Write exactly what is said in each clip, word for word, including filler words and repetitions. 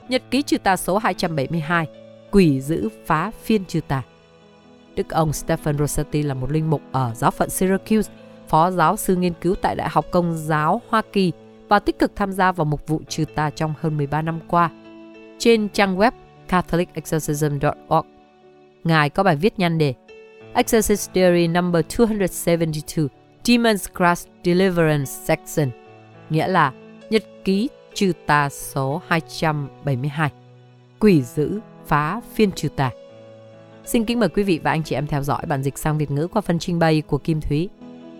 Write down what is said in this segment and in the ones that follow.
Nhật ký trừ tà số hai trăm bảy mươi hai, quỷ dữ phá phiên trừ tà. Đức ông Stephen Rossetti là một linh mục ở giáo phận Syracuse, phó giáo sư nghiên cứu tại Đại học Công giáo Hoa Kỳ và tích cực tham gia vào mục vụ trừ tà trong hơn mười ba năm qua. Trên trang web catholic exorcism dot org, Ngài có bài viết nhan đề Exorcist Diary number two hundred seventy-two, Demons Crush Deliverance Section, nghĩa là nhật ký trừ tà số hai trăm bảy mươi hai, quỷ dữ phá phiên trừ tà. Xin kính mời quý vị và anh chị em theo dõi bản dịch sang Việt ngữ qua phần trình bày của Kim Thúy.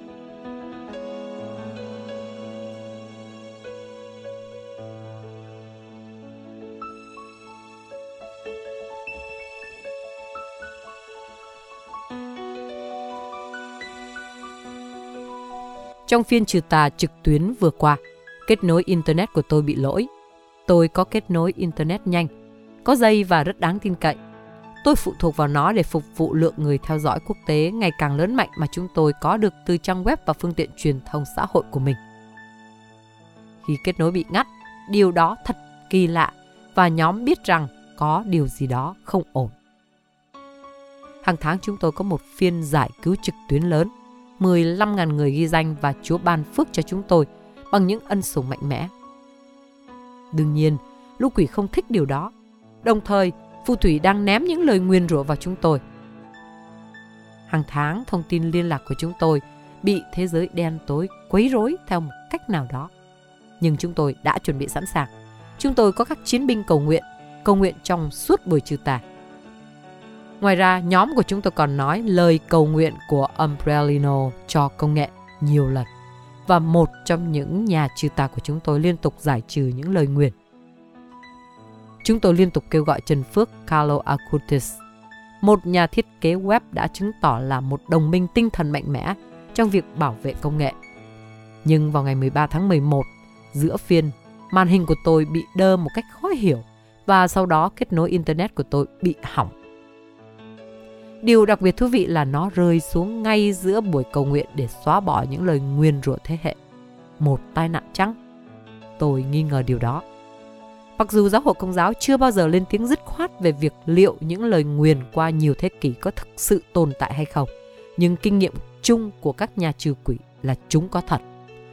Trong phiên trừ tà trực tuyến vừa qua, kết nối Internet của tôi bị lỗi. Tôi có kết nối Internet nhanh, có dây và rất đáng tin cậy. Tôi phụ thuộc vào nó để phục vụ lượng người theo dõi quốc tế ngày càng lớn mạnh mà chúng tôi có được từ trang web và phương tiện truyền thông xã hội của mình. Khi kết nối bị ngắt, điều đó thật kỳ lạ và nhóm biết rằng có điều gì đó không ổn. Hàng tháng chúng tôi có một phiên giải cứu trực tuyến lớn. mười lăm nghìn người ghi danh và Chúa ban phước cho chúng tôi bằng những ân sủng mạnh mẽ. Đương nhiên, lũ quỷ không thích điều đó. Đồng thời, phù thủy đang ném những lời nguyền rủa vào chúng tôi. Hàng tháng, thông tin liên lạc của chúng tôi bị thế giới đen tối quấy rối theo một cách nào đó. Nhưng chúng tôi đã chuẩn bị sẵn sàng. Chúng tôi có các chiến binh cầu nguyện, cầu nguyện trong suốt buổi trừ tà. Ngoài ra, nhóm của chúng tôi còn nói lời cầu nguyện của Umbrellino cho công nghệ nhiều lần. Và một trong những nhà trừ tà của chúng tôi liên tục giải trừ những lời nguyền. Chúng tôi liên tục kêu gọi Trần Phước Carlo Acutis, một nhà thiết kế web đã chứng tỏ là một đồng minh tinh thần mạnh mẽ trong việc bảo vệ công nghệ. Nhưng vào ngày mười ba tháng mười một, giữa phiên, màn hình của tôi bị đơ một cách khó hiểu và sau đó kết nối Internet của tôi bị hỏng. Điều đặc biệt thú vị là nó rơi xuống ngay giữa buổi cầu nguyện để xóa bỏ những lời nguyền rủa thế hệ. Một tai nạn chăng? Tôi nghi ngờ điều đó. Mặc dù giáo hội Công giáo chưa bao giờ lên tiếng dứt khoát về việc liệu những lời nguyền qua nhiều thế kỷ có thực sự tồn tại hay không, nhưng kinh nghiệm chung của các nhà trừ quỷ là chúng có thật.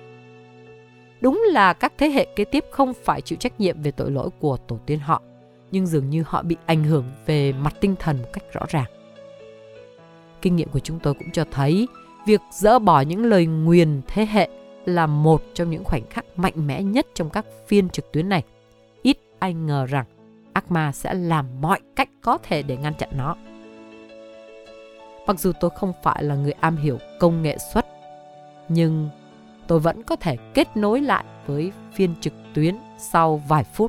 Đúng là các thế hệ kế tiếp không phải chịu trách nhiệm về tội lỗi của tổ tiên họ, nhưng dường như họ bị ảnh hưởng về mặt tinh thần một cách rõ ràng. Kinh nghiệm của chúng tôi cũng cho thấy việc dỡ bỏ những lời nguyền thế hệ là một trong những khoảnh khắc mạnh mẽ nhất trong các phiên trực tuyến này. Ít ai ngờ rằng ác ma sẽ làm mọi cách có thể để ngăn chặn nó. Mặc dù tôi không phải là người am hiểu công nghệ xuất, nhưng tôi vẫn có thể kết nối lại với phiên trực tuyến sau vài phút.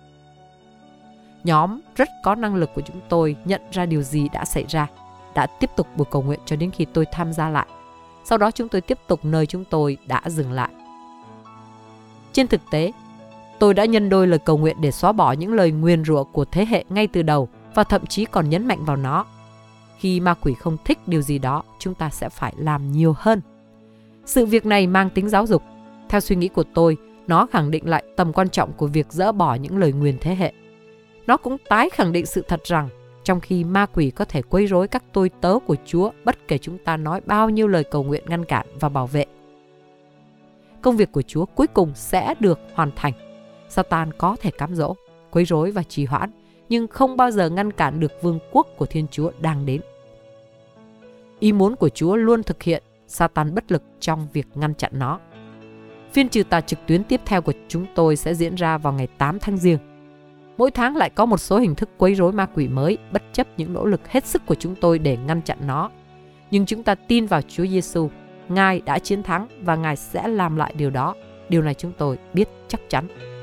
Nhóm rất có năng lực của chúng tôi nhận ra điều gì đã xảy ra, đã tiếp tục buổi cầu nguyện cho đến khi tôi tham gia lại. Sau đó chúng tôi tiếp tục nơi chúng tôi đã dừng lại. Trên thực tế, tôi đã nhân đôi lời cầu nguyện để xóa bỏ những lời nguyền rủa của thế hệ ngay từ đầu và thậm chí còn nhấn mạnh vào nó. Khi ma quỷ không thích điều gì đó, chúng ta sẽ phải làm nhiều hơn. Sự việc này mang tính giáo dục. Theo suy nghĩ của tôi, nó khẳng định lại tầm quan trọng của việc dỡ bỏ những lời nguyền thế hệ. Nó cũng tái khẳng định sự thật rằng trong khi ma quỷ có thể quấy rối các tôi tớ của Chúa bất kể chúng ta nói bao nhiêu lời cầu nguyện ngăn cản và bảo vệ, công việc của Chúa cuối cùng sẽ được hoàn thành. Satan có thể cám dỗ, quấy rối và trì hoãn, nhưng không bao giờ ngăn cản được vương quốc của Thiên Chúa đang đến. Ý muốn của Chúa luôn thực hiện, Satan bất lực trong việc ngăn chặn nó. Phiên trừ tà trực tuyến tiếp theo của chúng tôi sẽ diễn ra vào ngày tám tháng Giêng. Mỗi tháng lại có một số hình thức quấy rối ma quỷ mới, bất chấp những nỗ lực hết sức của chúng tôi để ngăn chặn nó. Nhưng chúng ta tin vào Chúa Giêsu, Ngài đã chiến thắng và Ngài sẽ làm lại điều đó. Điều này chúng tôi biết chắc chắn.